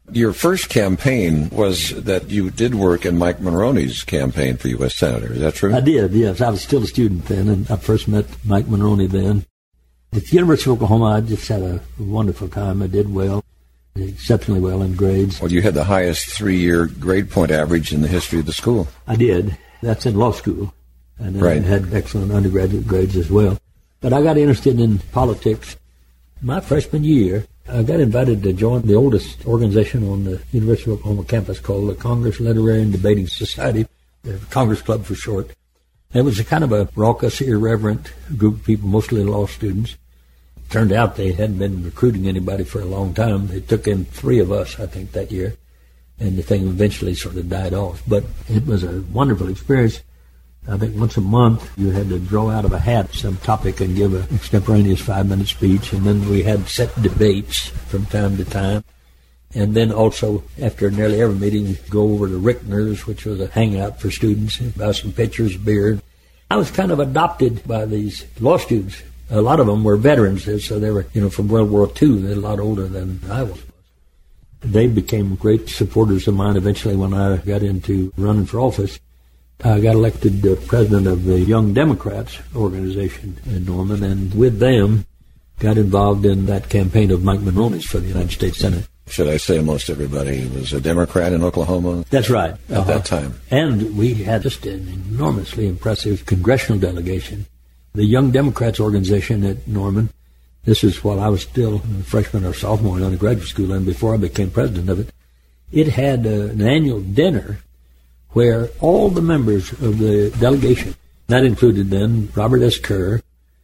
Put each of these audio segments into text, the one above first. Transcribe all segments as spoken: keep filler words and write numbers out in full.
Your first campaign was that you did work in Mike Mulroney's campaign for U S Senator. Is that true? I did, yes. I was still a student then, and I first met Mike Mulroney then. At the University of Oklahoma, I just had a wonderful time. I did well, exceptionally well in grades. Well, you had the highest three-year grade point average in the history of the school. I did. That's in law school. And then right. I had excellent undergraduate grades as well. But I got interested in politics my freshman year. I got invited to join the oldest organization on the University of Oklahoma campus called the Congress Literary and Debating Society, the Congress Club for short. It was a kind of a raucous, irreverent group of people, mostly law students. Turned out they hadn't been recruiting anybody for a long time. They took in three of us, I think, that year, and the thing eventually sort of died off. But it was a wonderful experience. I think once a month you had to draw out of a hat some topic and give an extemporaneous five-minute speech, and then we had set debates from time to time. And then also, after nearly every meeting, go over to Rickner's, which was a hangout for students, buy some pitchers of beer. I was kind of adopted by these law students. A lot of them were veterans, so they were, you know, from World War Two. They're a lot older than I was. They became great supporters of mine eventually when I got into running for office. I got elected uh, president of the Young Democrats organization in Norman, and with them got involved in that campaign of Mike Mulroney's for the United States Senate. Should I say most everybody was a Democrat in Oklahoma? That's right. At uh-huh. that time. And we had just an enormously impressive congressional delegation. The Young Democrats organization at Norman, this is while I was still a freshman or sophomore in undergraduate school and before I became president of it, it had uh, an annual dinner where all the members of the delegation, that included then Robert S. Kerr,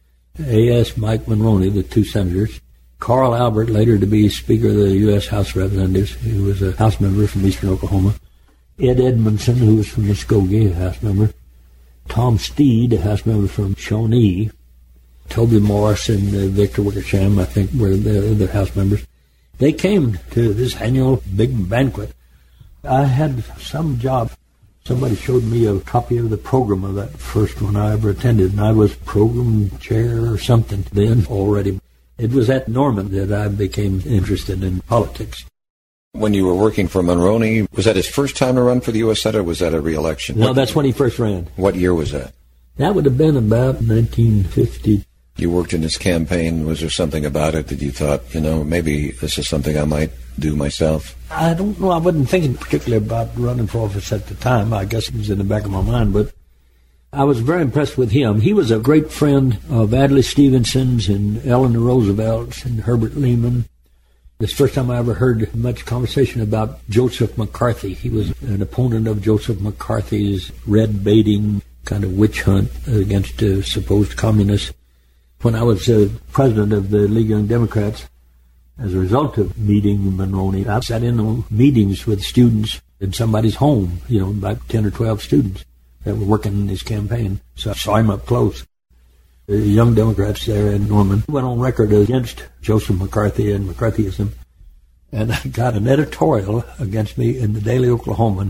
A S. Mike Mulroney, the two senators, Carl Albert, later to be Speaker of the U S House of Representatives, who was a House member from eastern Oklahoma, Ed Edmondson, who was from Muskogee, a House member, Tom Steed, a House member from Shawnee, Toby Morris and uh, Victor Wickersham, I think, were the other House members. They came to this annual big banquet. I had some job. Somebody showed me a copy of the program of that first one I ever attended, and I was program chair or something then already. It was at Norman that I became interested in politics. When you were working for Mulroney, was that his first time to run for the U S Senate, or was that a re-election? No, that's when he first ran. What year was that? That would have been about nineteen fifty. You worked in his campaign. Was there something about it that you thought, you know, maybe this is something I might do myself? I don't know. I wasn't thinking particularly about running for office at the time. I guess it was in the back of my mind, but I was very impressed with him. He was a great friend of Adlai Stevenson's and Eleanor Roosevelt's and Herbert Lehman. This first time I ever heard much conversation about Joseph McCarthy. He was an opponent of Joseph McCarthy's red baiting kind of witch hunt against uh, supposed communists. When I was uh, president of the League of Young Democrats, as a result of meeting Mulroney, I sat in on meetings with students in somebody's home, you know, about ten or twelve students that were working in his campaign. So I saw him up close. The Young Democrats there in Norman went on record against Joseph McCarthy and McCarthyism, and I got an editorial against me in the Daily Oklahoman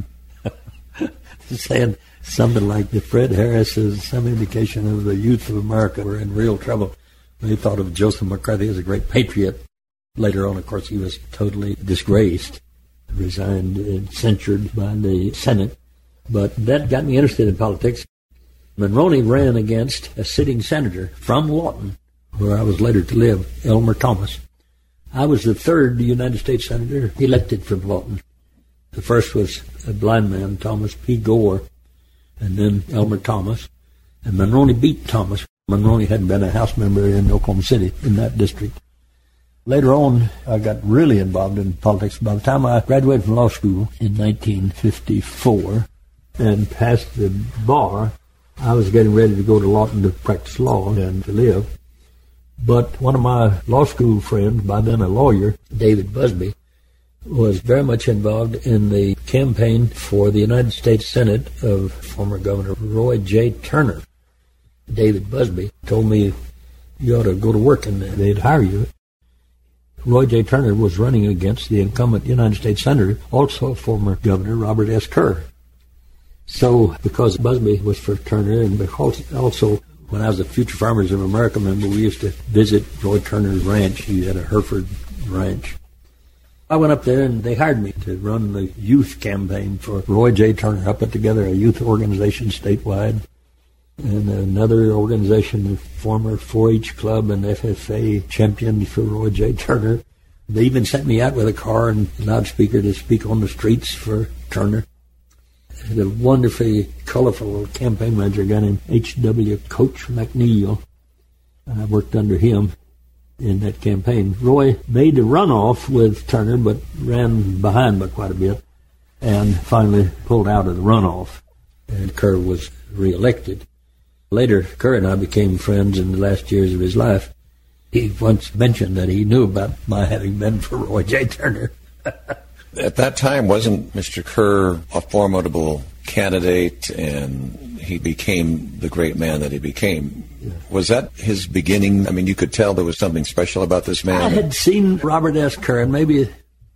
saying something like that Fred Harris is some indication of the youth of America were in real trouble. They thought of Joseph McCarthy as a great patriot. Later on, of course, he was totally disgraced, resigned and censured by the Senate. But that got me interested in politics. Mulroney ran against a sitting senator from Lawton, where I was later to live, Elmer Thomas. I was the third United States senator elected from Lawton. The first was a blind man, Thomas P. Gore, and then Elmer Thomas. And Mulroney beat Thomas. Mulroney hadn't been a House member in Oklahoma City in that district. Later on, I got really involved in politics. By the time I graduated from law school in nineteen fifty-four and passed the bar, I was getting ready to go to Lawton to practice law and to live. But one of my law school friends, by then a lawyer, David Busby, was very much involved in the campaign for the United States Senate of former Governor Roy J. Turner. David Busby told me, you ought to go to work and they'd hire you. Roy J. Turner was running against the incumbent United States Senator, also former Governor Robert S. Kerr. So, because Busby was for Turner, and because also when I was a Future Farmers of America member, we used to visit Roy Turner's ranch. He had a Hereford ranch. I went up there and they hired me to run the youth campaign for Roy J. Turner. I put together a youth organization statewide and another organization, the former four H club and F F A champions for Roy J. Turner. They even sent me out with a car and loudspeaker to speak on the streets for Turner. I had a wonderfully colorful campaign manager, a guy named H W Coach McNeil. I worked under him in that campaign. Roy made the runoff with Turner, but ran behind by quite a bit, and finally pulled out of the runoff, and Kerr was reelected. Later, Kerr and I became friends in the last years of his life. He once mentioned that he knew about my having been for Roy J. Turner. At that time, wasn't Mister Kerr a formidable candidate, and he became the great man that he became? Yeah. Was that his beginning? I mean, you could tell there was something special about this man. I had seen Robert S. Kerr, and maybe,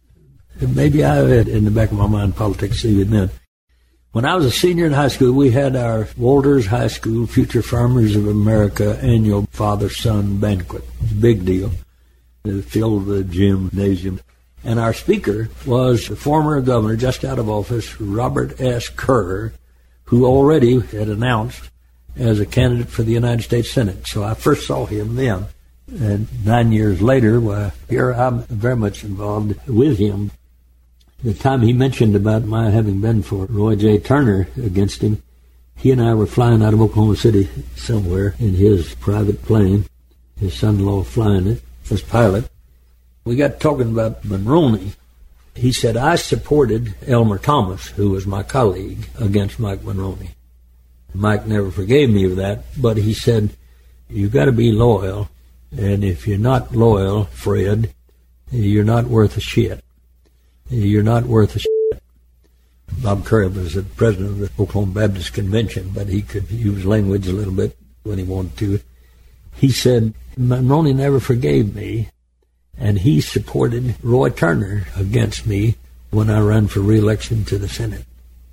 maybe I had in the back of my mind politics even then. When I was a senior in high school, we had our Walters High School Future Farmers of America annual father-son banquet. It was a big deal. It filled the gymnasium. And our speaker was the former governor, just out of office, Robert S. Kerr, who already had announced as a candidate for the United States Senate. So I first saw him then. And nine years later, well, here I'm very much involved with him. The time he mentioned about my having been for Roy J. Turner against him, he and I were flying out of Oklahoma City somewhere in his private plane, his son-in-law flying it, as pilot. We got talking about Monroney. He said, I supported Elmer Thomas, who was my colleague, against Mike Monroney. Mike never forgave me of that, but he said, you've got to be loyal, and if you're not loyal, Fred, you're not worth a shit. You're not worth a shit. Bob Kerr was the president of the Oklahoma Baptist Convention, but he could use language a little bit when he wanted to. He said, Monroney never forgave me, and he supported Roy Turner against me when I ran for re-election to the Senate.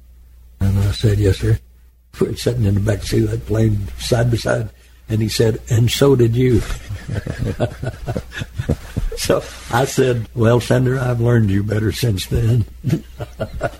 And I said, yes, sir. We're sitting in the back seat of that plane, side by side, and he said, and so did you. So I said, well, Senator, I've learned you better since then.